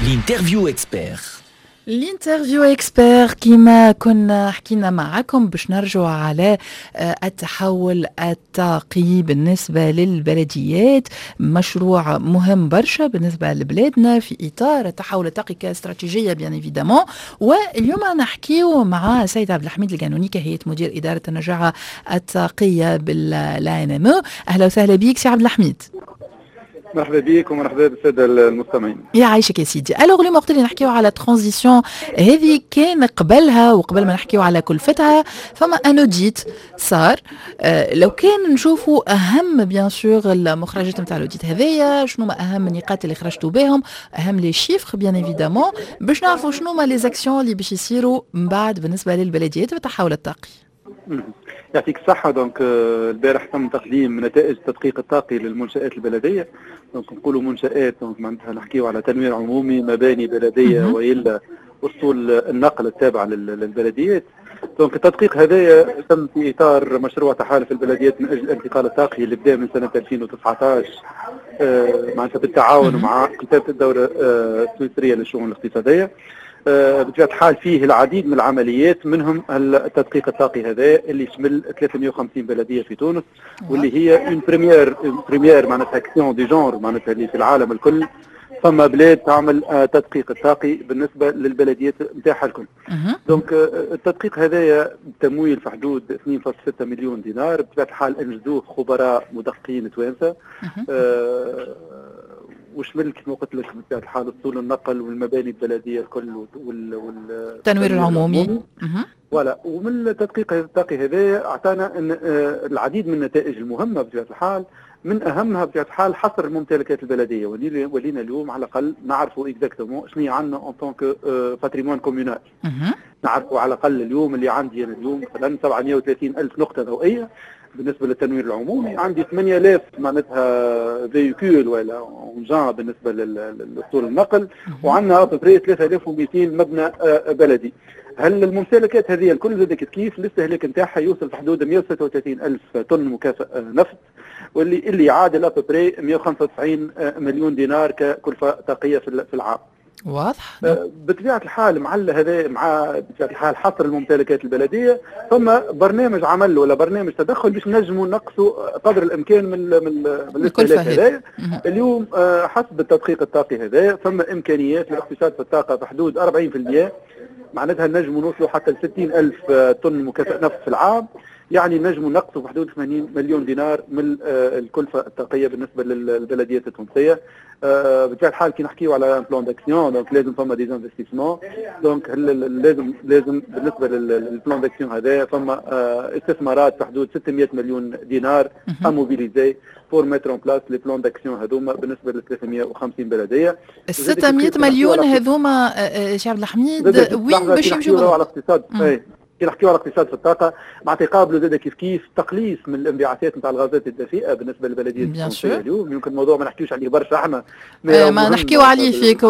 الانترفيو اكسبير. الانترفيو اكسبير كما كنا حكينا معكم باش نرجع على التحول الطاقي بالنسبة للبلديات، مشروع مهم برشا بالنسبة لبلادنا في إطار التحول الطاقي كاستراتيجية بيان ايفيدامون. واليوم نحكيو مع سيد عبد الحميد القانوني كهيئة مدير إدارة النجاعة الطاقية بالANME. أهلا وسهلا بك سي عبد الحميد. مرحبا بك ومرحبا بالساده المستمعين. يعيشك يا سيدي. الوغ اليوم وقت اللي نحكيو على ترانزيسيون هذه كان قبلها وقبل ما نحكيو على كلفتها فما انوديت صار. لو كان نشوفوا اهم بيان سور المخرجات نتاع الاوديت هذايا، شنو ما اهم النقاط اللي خرجتوا بهم، اهم لي شيفر بيان ايفيدامون، باش نعرفوا شنو ما لي زاكسيون اللي باش يصيروا من بعد بالنسبه للبلديات والتحول الطاقي. يعطيك الصحة. دونك البارح تم تقديم نتائج التدقيق الطاقي للمنشآت البلدية. دونك نقولوا منشآت دونك معناتها نحكيو على تنوير عمومي، مباني بلدية وإلا أسطول النقل التابعة للبلديات. دونك التدقيق هذا تم في إطار مشروع تحالف البلديات من أجل الانتقال الطاقي اللي بدأ من سنة 2019 معناتها بالتعاون مع كتابة الدورة السويسرية للشؤون الاقتصادية. بطبيعة الحال فيه العديد من العمليات، منهم التدقيق الطاقي هذا اللي يشمل 350 بلدية في تونس، واللي هي اون بريمير معناتها اكسيون دي جونر معناتها اللي في العالم الكل. ثم بلاد تعمل تدقيق الطاقي بالنسبة للبلديات نتاعها الكل. دونك التدقيق هذايا بتمويل في حدود 2.6 مليون دينار. بطبيعة الحال انجزوه خبراء مدققين توانسة، وشمل كما قلت لك بطبيعة الحال اسطول النقل والمباني البلديه الكل والتنوير العمومي. ولا ومن التدقيق الطاقي هذا اعطانا ان العديد من النتائج المهمه بطبيعة الحال. من اهمها بطبيعة الحال حصر الممتلكات البلديه، ولينا اليوم على الاقل نعرفوا اكزاكتومون شنو عندنا اون طونك باتريمون كومونال. نعرفوا على الاقل اليوم اللي عندي انا اليوم مثلا 730 الف نقطه ضوئيه بالنسبه للتنوير العمومي، عندي 8000 معناتها فيكول ولا اونجان بالنسبه للاسطول النقل، وعندنا ابري 3200 مبنى بلدي. هل الممتلكات هذه الكل زادك كيف الاستهلاك نتاعها يوصل في حدود 136 الف طن مكافئ نفط، واللي يعادل ابري 195 مليون دينار ككلفه طاقيه في العام. واضح. بطبيعة الحال مع هذا مع بطبيعة الحال حصر الممتلكات البلدية، ثم برنامج عمل ولا برنامج تدخل باش نجموا نقصوا قدر الامكان من الاستهلاك هذا. اليوم حسب التدقيق الطاقي هذا ثم امكانيات للاقتصاد في الطاقة في حدود 40%، معناتها نجموا نوصلوا حتى ل 60 الف طن مكافئ نفط في العام. يعني نجموا نقصوا في حدود 80 مليون دينار من الكلفة الطاقية بالنسبة للبلديات التونسية. بطبيعة الحال كي نحكيو على بلان داكسيون دونك لازم فما دي انفستيسمون. دونك لازم بالنسبة للبلان داكسيون هذا فما استثمارات في حدود 600 مليون دينار اموبيليزي بور ميتر اون بلاس لي بلان داكسيون هذوما بالنسبة ل 350 بلدية. 600 مليون هذوما سي عبد الحميد وين باش يمشيو على الاقتصاد؟ كي نحكيو على الاقتصاد في الطاقه معناتها يقابلوا زاد كيف تقليص من الانبعاثات نتاع الغازات الدفيئه بالنسبه للبلديات التونسيه اليوم. يمكن موضوع ما نحكيوش عليه برشا احنا، ما نحكيو عليه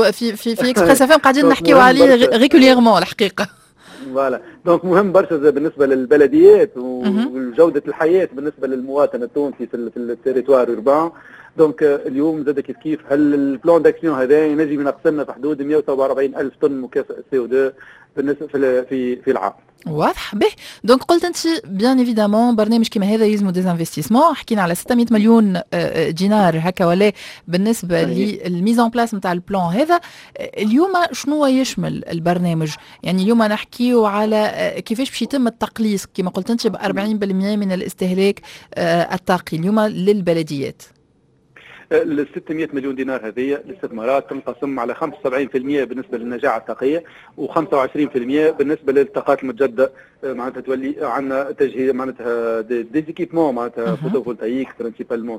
في اكسبريس اف ام قاعدين نحكيو عليه ريغوليرمون الحقيقه. فوالا دونك مهم برشا بالنسبه للبلديات وجوده الحياه بالنسبه للمواطن التونسي في التيريتوار اوربان. دونك اليوم زاد كيف هل البلان داكسيون هذا ينجم ينقص لنا في حدود 147 الف طن مكافئ CO2 بالنسبه في العام. واضح به. دونك قلت انت بيان ايفيدامون برنامج كيما هذا يلزمو ديزانفستيسمون، حكينا على 600 مليون دينار هكا ولا بالنسبه للميزون بلاس نتاع البلان هذا. اليوم شنو يشمل البرنامج؟ يعني اليوم نحكيو على كيفاش باش يتم التقليص كيما قلت انت ب 40% من الاستهلاك الطاقي اليوم للبلديات. ال 600 مليون دينار هذه الاستثمارات تنقسم على 75% بالنسبه للنجاعه الطاقيه و25% بالنسبه للطاقات المتجدده. معناتها تولي عندنا تجهيز معناتها ديزيكيبمون معناتها فوتوفولتايك برينسيبالمون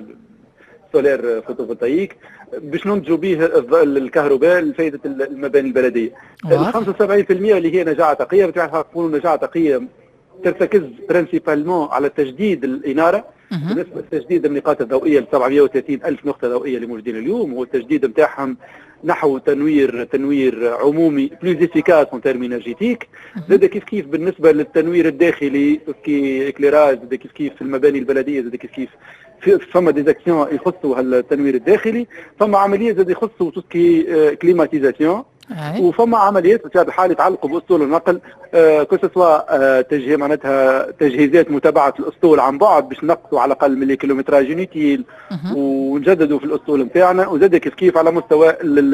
سولير فوتوفولتايك باش ننتجوا به الكهرباء لفائده المباني البلديه. ال 75% اللي هي نجاعه طاقيه بتاعها تكون نجاعه طاقيه ترتكز برينسيبالمون على تجديد الاناره. بالنسبه لتجديد النقاط الضوئيه ل 730 الف نقطه ضوئيه اللي موجودين اليوم، هو التجديد نتاعهم نحو تنوير عمومي بلوز افيكاس اون تيرم انرجيتيك. زاد كيف بالنسبه للتنوير الداخلي كي اكليراج، زاد كيف في المباني البلديه، زاد كيف فما ديزاكسيون يخصوا التنوير الداخلي، فما عمليات زاد يخصوا توسكي كليماتيزاسيون، وفما عمليات بطبيعه الحال يتعلقوا باسطول النقل، كو سوا تجهيز معناتها تجهيزات متابعه الاسطول عن بعد باش نقصوا على الاقل من الكيلومتراج يونيتيل ونجددوا في الاسطول نتاعنا، وزاد كيف على مستوى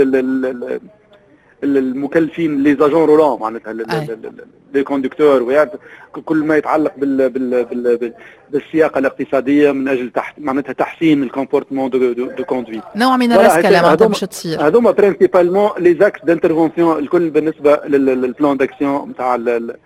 المكلفين لي زاجون رولون معناتها لي كوندكتور، كل ما يتعلق بالسياقه الاقتصاديه من اجل معناتها تحسين الكومبورتمون دو كوندويت. نوع من الرسكله معناتها باش تصير. هذوما برينسيبالمون لي زاكس دانترفونسيون الكل بالنسبه للبلان داكسيون نتاع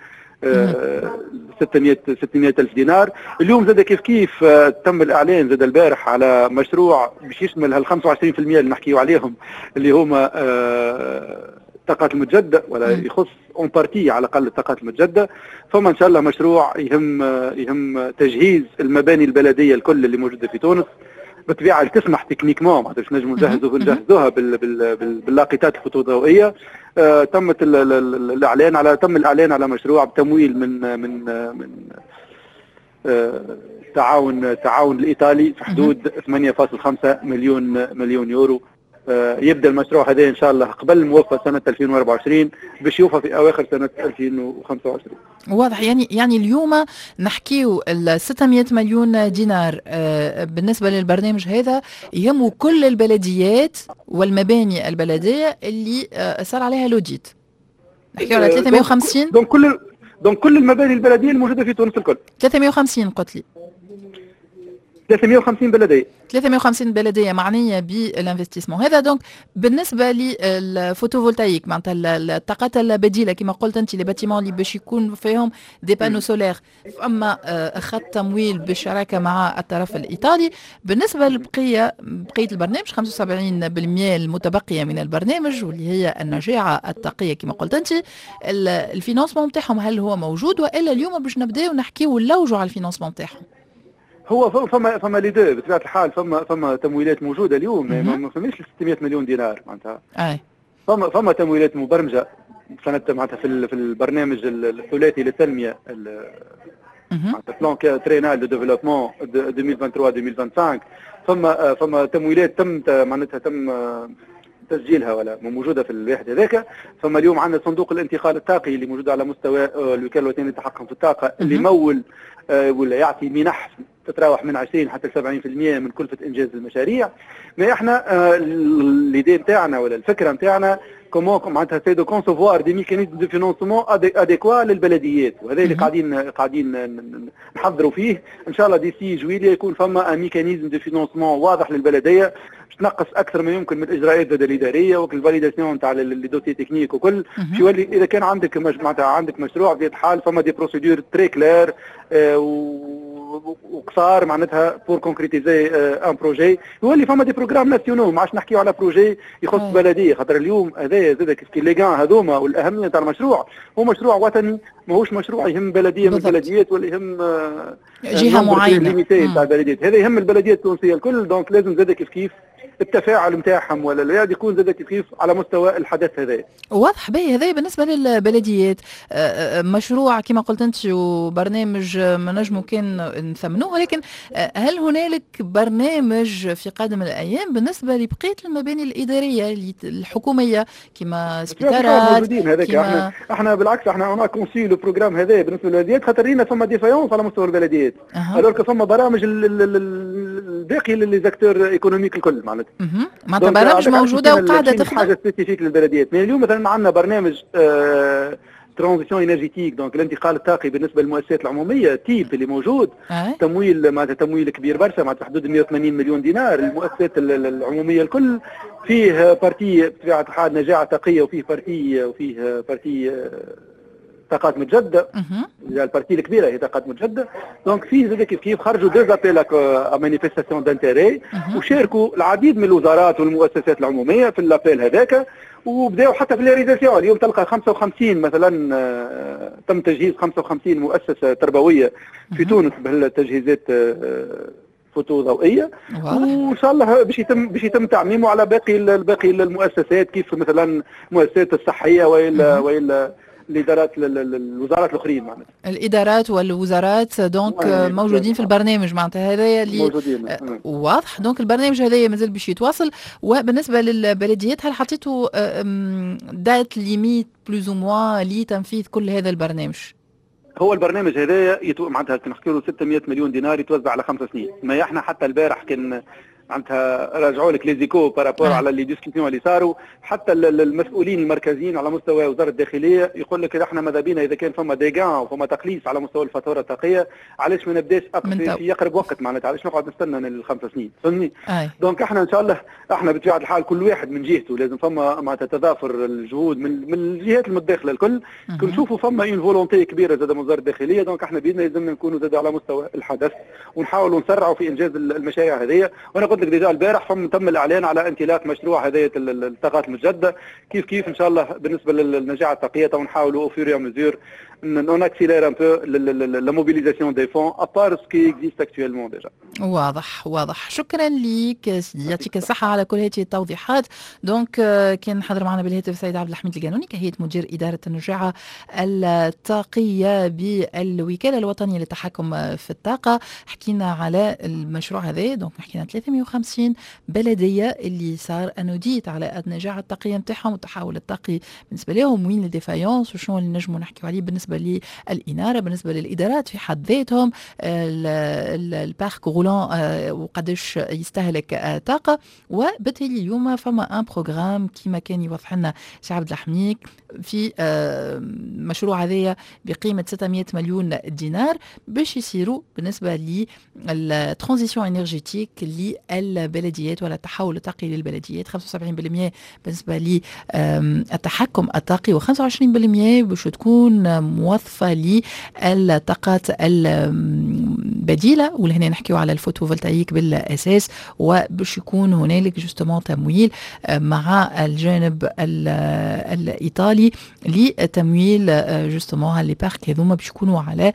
600 ألف دينار. اليوم زاد كيف تم الإعلان زاد البارح على مشروع باش يشمل هال 25% اللي نحكيو عليهم اللي هما الطاقات المتجددة، ولا يخص اون بارتي على الأقل الطاقات المتجددة. فما إن شاء الله مشروع يهم تجهيز المباني البلدية الكل اللي موجودة في تونس بالطبيعة اللي تسمح تكنيكمون معناتها باش نجموا نجهزوها باللاقطات الفوتوضوئية. تم الإعلان على مشروع بتمويل من التعاون الإيطالي في حدود 8.5 مليون يورو. يبدأ المشروع هذا إن شاء الله قبل موفى سنة 2024 باش يوفى في أواخر سنة 2025. واضح. يعني اليوم نحكيو 600 مليون دينار بالنسبة للبرنامج هذا يهموا كل البلديات والمباني البلدية اللي صار عليها لوديت. نحكيو على 350 دونك كل المباني البلدية الموجودة في تونس الكل. 350 قلت لي. 350 بلديه معنيه بالانفستيسمون هذا. دونك بالنسبه للفوتوفولتايك معناتها الطاقات البديله كما قلت انت لي باتيمون اللي باش يكون فيهم دي بانو سولير، اما خط تمويل بالشراكه مع الطرف الايطالي. بالنسبه لبقيه البرنامج 75% المتبقيه من البرنامج واللي هي النجاعه الطاقيه كما قلت انت، الفينانسمون نتاعهم هل هو موجود والا اليوم باش نبداو نحكيو ونلوجوا على الفينانسمون نتاعهم؟ هو فما لي دو بطبيعه الحال، فما تمويلات موجوده اليوم، ما فماش 600 مليون دينار معناتها. فما تمويلات مبرمجه سنه معناتها في البرنامج الثلاثي للتنميه معناتها بلان ترينال دو ديفلوبمون 2023-2025. فما تمويلات تم تسجيلها ولا موجوده في الواحد هذاك. فما اليوم عندنا صندوق الانتقال الطاقي اللي موجود على مستوى الوكاله الوطنيه للتحكم في الطاقه اللي مول ولا يعطي منح تتراوح من 20 حتى 70% من كلفة إنجاز المشاريع. ما إحنا الإيديا نتاعنا ولا الفكرة نتاعنا كومون معناتها سي دو كونسوفوار دي ميكانيزم دو فينانسمون اديكوا للبلديات، وهذا اللي قاعدين نحضروا فيه. إن شاء الله ديسي جويليا يكون فما ميكانيزم دو فينانسمون واضح للبلدية باش تنقص أكثر ما يمكن من الإجراءات الإدارية والفاليداسيون نتاع لي دوسي تكنيك وكل. يولي إذا كان عندك معناتها عندك مشروع بطبيعة الحال فما دي بروسيدور تري كلير وقصار معناتها بور كونكريتيزي ان بروجي. يولي فما دي بروغرام ناسيونال، ما عادش نحكيو على بروجي يخص بلديه، خاطر اليوم هذايا زاد كيف لي غان هذوما والاهميه تاع المشروع هو مشروع وطني، ماهوش مشروع يهم بلديه من البلديات ولا يهم جهه معينه تاع البلديات. هذا يهم البلديات التونسيه الكل. دونك لازم زاد كيف التفاعل نتاعهم ولا لا يكون زاد كيف على مستوى الحدث هذا. واضح به. هذا بالنسبه للبلديات مشروع كما قلت انت وبرنامج ما نجمو كان نثمنوه، ولكن هل هنالك برنامج في قادم الايام بالنسبه لبقيه المباني الاداريه الحكوميه كما سبيطارات؟ احنا بالعكس احنا كونسي لو بروغرام هذا بالنسبه للبلديات خاطر لينا فما ديفايونس على مستوى البلديات. الوغ فما برامج الباقي لي زاكتور ايكونوميك الكل معناتها برامج موجوده وقاعده تخدم حاجه سبيسيفيك للبلديات. من اليوم مثلا عندنا برنامج ترانزيسيون انرجيتيك، دونك الانتقال الطاقي بالنسبه للمؤسسات العموميه تيب اللي موجود تمويل معناتها تمويل كبير برشا معناتها حدود 180 مليون دينار. المؤسسات العموميه الكل فيه بارتي بطبيعه الحال نجاعه طاقيه وفيه بارتي طاقات متجدده. البارتي الكبيره هي طاقات متجدده. دونك فيه زاد كيف خرجوا دو زابيل ا مانيفيستاسيون دانتيري وشاركوا العديد من الوزارات والمؤسسات العموميه في الابيل هذاك، وبداوا حتى في الريزاسيون. اليوم تلقى 55 مثلا تم تجهيز 55 مؤسسه تربويه في تونس بهالتجهيزات فوتو ضوئيه، وان شاء الله باش يتم تعميمه على باقي المؤسسات كيف مثلا المؤسسات الصحيه والا الادارات الوزارات الاخرين معناتها. الادارات والوزارات دونك موجودين في البرنامج معناتها هذايا اللي موجودين. واضح. دونك البرنامج هذايا مازال باش يتواصل. وبالنسبه للبلديات هل حطيتوا دات ليميت بلوز او موا لتنفيذ كل هذا البرنامج؟ هو البرنامج هذايا معناتها كنحكي له 600 مليون دينار يتوزع على 5 سنين. ما احنا حتى البارح كان معناتها راجعوا لك ليزيكو بارابور على لي ديسكسيون اللي صاروا. حتى المسؤولين المركزيين على مستوى وزاره الداخليه يقول لك احنا ماذا بينا اذا كان فما ديغان وفما تقليص على مستوى الفاتوره الطاقيه علاش ما نبداش في يقرب وقت معناتها علاش نقعد نستنى الخمس سنين فهمني. دونك احنا ان شاء الله احنا بطبيعه الحال كل واحد من جهته لازم فما معناتها تضافر الجهود من الجهات المتداخله الكل. كنشوفوا فما اون فولونتي كبيره زاد من وزاره الداخليه. دونك احنا باذن لازمنا نكونوا زاد على مستوى الحدث ونحاولوا نسرعوا في انجاز المشاريع هذه. وانا قلت لك ديجا البارح تم الاعلان على انطلاق مشروع هدايه الطاقات المتجدده. كيف ان شاء الله بالنسبه للنجاعه الطاقيه ونحاولوا او فيور مزور نون اكسيلير ان بو لا موبيليزاسيون دي فون ابار سو كي اكزيست اكطويلمون ديجا. واضح. شكرا لك، يعطيك الصحه على كل هذه التوضيحات. دونك كان حضر معنا بالهاتف السيد عبد الحميد القانوني كهيئه مدير اداره النجاعه الطاقيه بالوكاله الوطنيه للتحكم في الطاقه. حكينا على المشروع هذا. دونك حكينا 350 بلديه اللي صار انوديت على النجاعه الطاقيه نتاعهم والتحول الطاقي بالنسبه لهم، وين الديفايونس وشنو اللي نجموا نحكيو عليه بالنسبه للاناره، بالنسبه للادارات في حد ذاتهم، البارك غولون وقداش يستهلك طاقه. وبالتالي اليوم فما ان بروغرام كيما كان يوضح لنا سي عبد الحميد في مشروع هذايا بقيمه 600 مليون دينار باش يصيروا بالنسبه للترانزيسيون انرجيتيك للبلديات ولا التحول الطاقي للبلديات. 75% بالنسبه للتحكم الطاقي و25% باش تكون موظفه للطاقات البديله، ولهنا نحكيو على الفوتوفولتايك بالاساس. وباش يكون هنالك جوستومون تمويل مع الجانب الايطالي لتمويل جوستومون لي بارك هذوما باش يكونوا على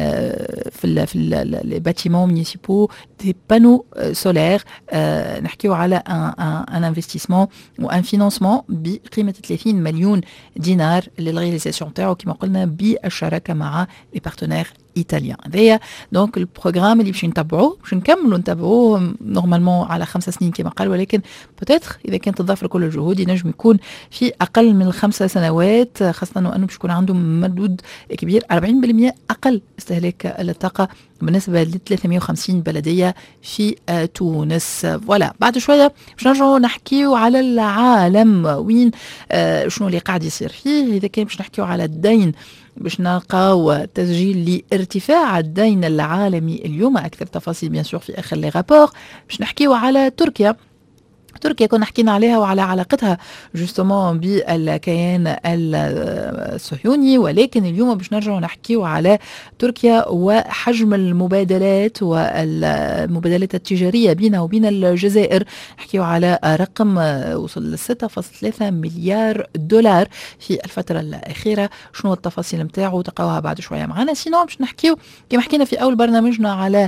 في لي باتيمون مونيسيبو دي بانو سولير. نحكيو على ان انفستيسمون وان فينانسمون بقيمه 30 مليون دينار للرياليزاسيون تاعو كما قلنا بالشراكه مع لي بارتنير ايطاليان. هذايا دونك البروغرام اللي باش نتبعوه باش نكملوا نتبعوه نورمالمون على 5 سنين كما قال، ولكن بوتيتر اذا كانت تضاف كل الجهود ينجم يكون في اقل من 5 سنوات، خاصه انه باش يكون عندهم مردود كبير 40% اقل استهلاك للطاقه بالنسبه ل 350 بلديه في تونس. فوالا بعد شويه باش نرجعوا نحكيو على العالم وين شنو اللي قاعد يصير فيه. اذا كان باش نحكيو على الدين باش نلقاو تسجيل لارتفاع الدين العالمي اليوم. اكثر تفاصيل بيان سور في اخر لي رابور. باش نحكيو على تركيا كنا حكينا عليها وعلى علاقتها جوستومون بالكيان الصهيوني، ولكن اليوم باش نرجعوا نحكيو على تركيا وحجم المبادلات والمبادلات التجارية بينها وبين الجزائر. نحكيو على رقم وصل ل 6.3 مليار دولار في الفترة الأخيرة. شنو التفاصيل متاعو تلقاوها بعد شوية معنا. سينو باش نحكيو كما حكينا في أول برنامجنا على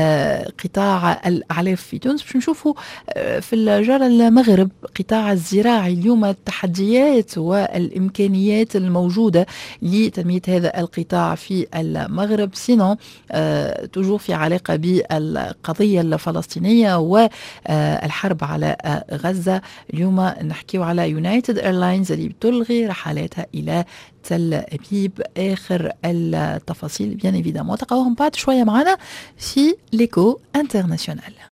قطاع الأعلاف في تونس. باش نشوفوا في المغرب قطاع الزراعي اليوم التحديات والإمكانيات الموجودة لتنمية هذا القطاع في المغرب. سينو توجور في علاقة بالقضية الفلسطينية والحرب على غزة. اليوم نحكيو على يونايتد ايرلاينز اللي بتلغي رحلاتها إلى تل أبيب. آخر التفاصيل بيان إيفيدامون تلقاوهم بعد شوية معنا في ليكو انترناسيونال.